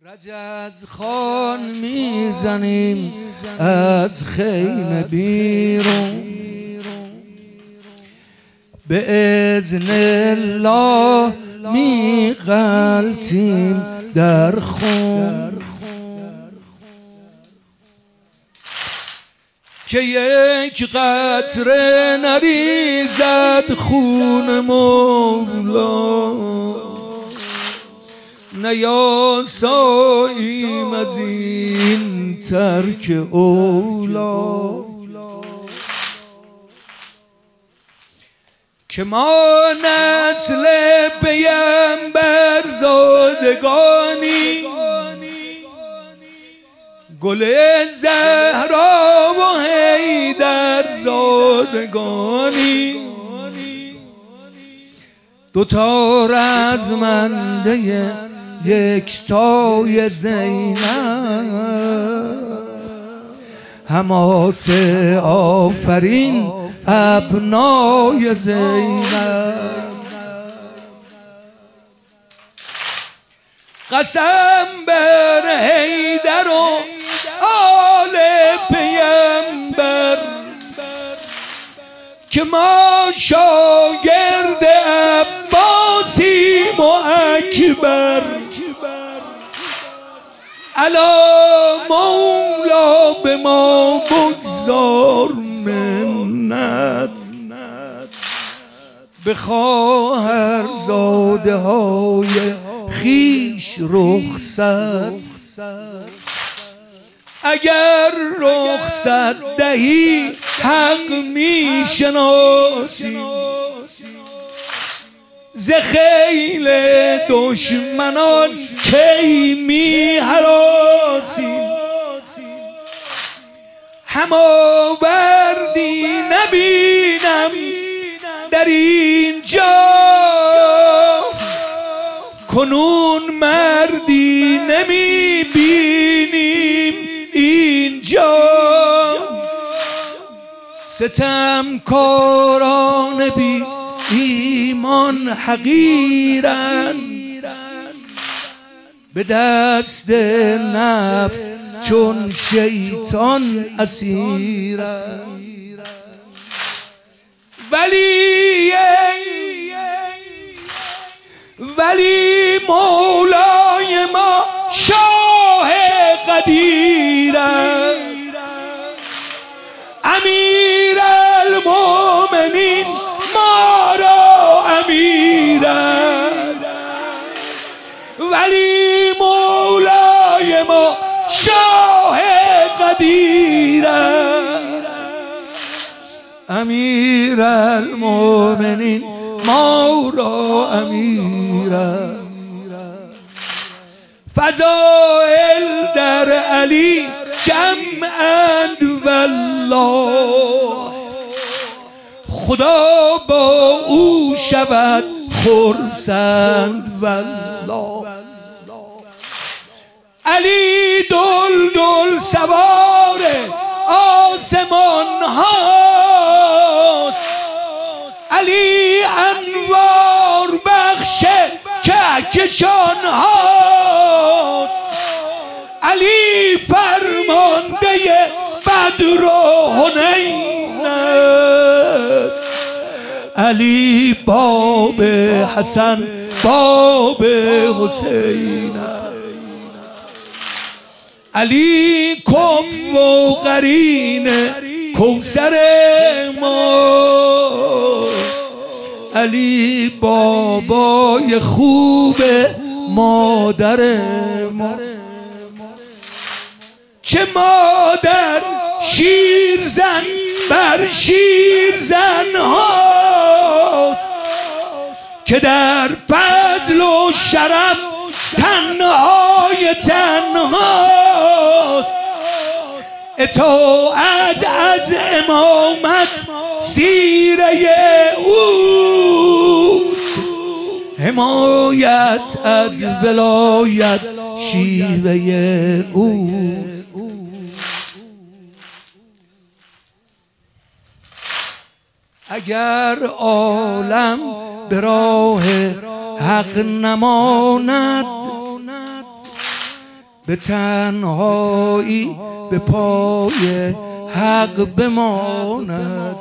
رجز خوان میزنیم از خیمه بیرون، به اذن الله میغلطیم در خون، که یک قطره نریزد خون مولا، نیاساییم از این ترک اولا، که ما نسل پیمبر زادگانی، گل زهرا و حیدر زادگانی، دوتا رزمنده یکتای زینب، حماسه آفرین ابنای زینب. قسم بر حیدر و آل پیمبر که ما شاگرد عباسیم و اکبر، الا مولا به ما بگذار منت، به خواهرزاده های خیش رخصت، اگر رخصت دهی حق می شناسی، ز خیل دشمنان کی می هراسی، هماوردی نبینم در اینجا، کنون مردی نمی بینیم اینجا، ستمکاران بی ایمان حقیرن، به دست نفس چون شیطان اسیرن، ولی مولای ما شاه قدیر است، امیر المؤمنین ما را امیر است، ولی مولای ما شاه قدیر است، امیر المؤمنین ما را امیر است. فضائل در علی جمعند والله، خدا با او شود خرسند والله، علی دل دل سوار آسمان هاست، علی انوار بخش کهکشان هاست، علی فرمانده بدر و حنین است، علی باب حسن باب حسین است، علی کم و قرین کوثر ما، علی بابای خوب مادر ما، چه مادر شیرزن بر شیرزن هاست، که در فضل و شرف تنهای تنهاست، اطاعت از امامت سیره اوست، حمایت از ولایت شیوه اوست. اگر عالم به راه حق نماند، به تنهایی به پای حق بماند،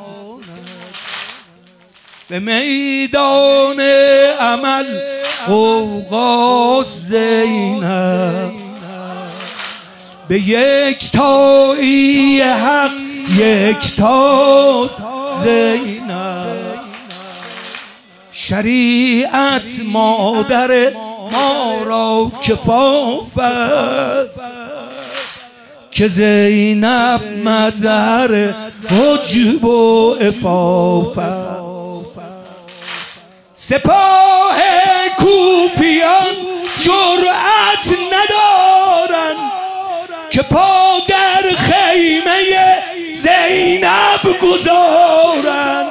به میدان عمل اوقات زینب، به یکتایی حق یکتا زینب. شریعت مادر ما را کفاف است که زینب مظهر حجب و عفاف است. سپاه کوفیان جرأت ندارند که پا در خیمه زینب گذارند.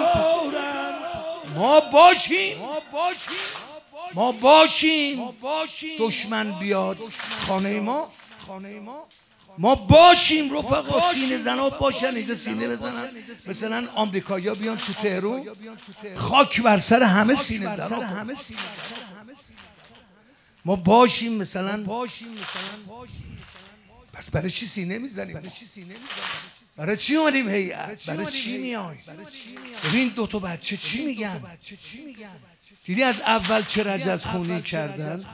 ما باشیم دشمن بیاد خانه ما باشیم رفقا، سینه زنا باشن اینجا سینه بزنن، مثلا آمریکایی‌ها بیان تو تهران خاک بر سر همه سینه زنا. ما باشیم مثلا. پس برای چی سینه میزنیم؟ برای چی اومدیم هیئت؟ برای چی میایم؟ ببین دو تا بچه چی میگن؟ دیدی از اول چه رجزخونی کردن؟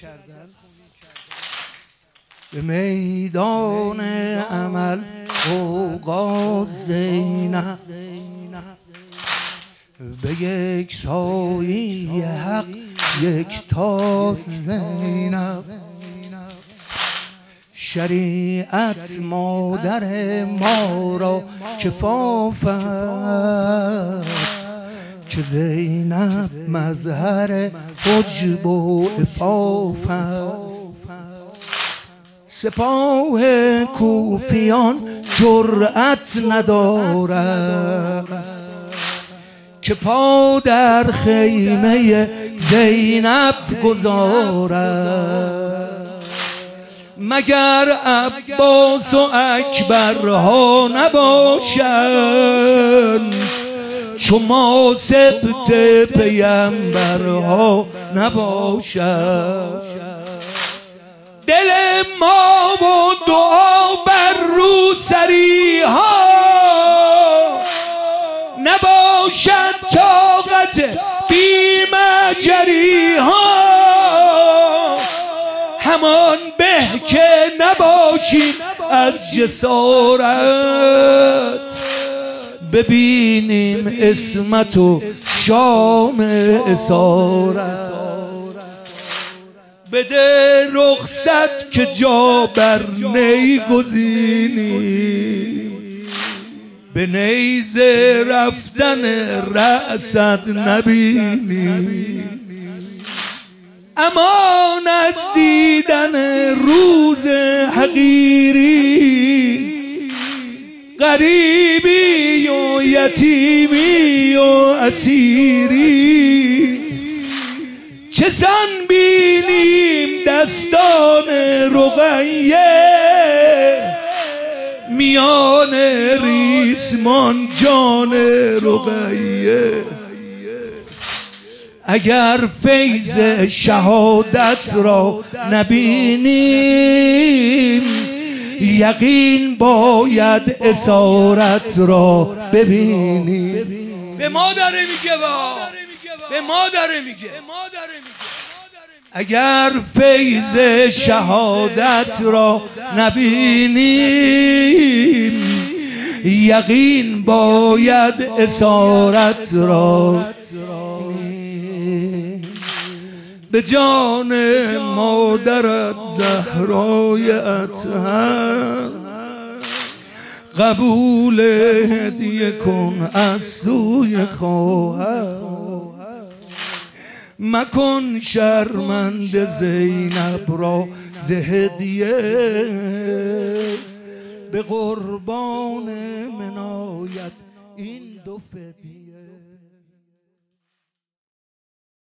به میدان عمل اوقات زینب، به یکتایی حق یکتا زینب. شریعت مادر ما را کفاف است که زینب مظهر حجب و عفاف است. سپاه کوفیان جرأت ندارد که پا در خیمه زینب گذارد، مگر عباس و اکبرها نباشند چو ما سبط پیمبرها نباشند. دل ما و دعا بر روسری ها نباشد، طاقت بی مجری ها همان به که نباشیم از جسارت، ببینیم عصمت و شام اسارت. بده رخصت که جا بر نی گزینیم، به نیزه رفتن رأست نبینیم. امان از دیدن روز حقیری، غریبی و یتیمی و اسیری. چه سان بینیم دستان رقیه، میان ریسمان جان رقیه. اگر فیض شهادت را نبینیم، یقین باید اسارت را ببینیم. به ما داره میگه، به ما داره میگه. اگر فیض شهادت را نبینیم، یقین باید اسارت را. به جان مادرت زهرای اطهر، قبول هدیه کن از سوی خواهر. مکن شرمنده زینب را ز هدیه، به قربان منایت این دو فدیه.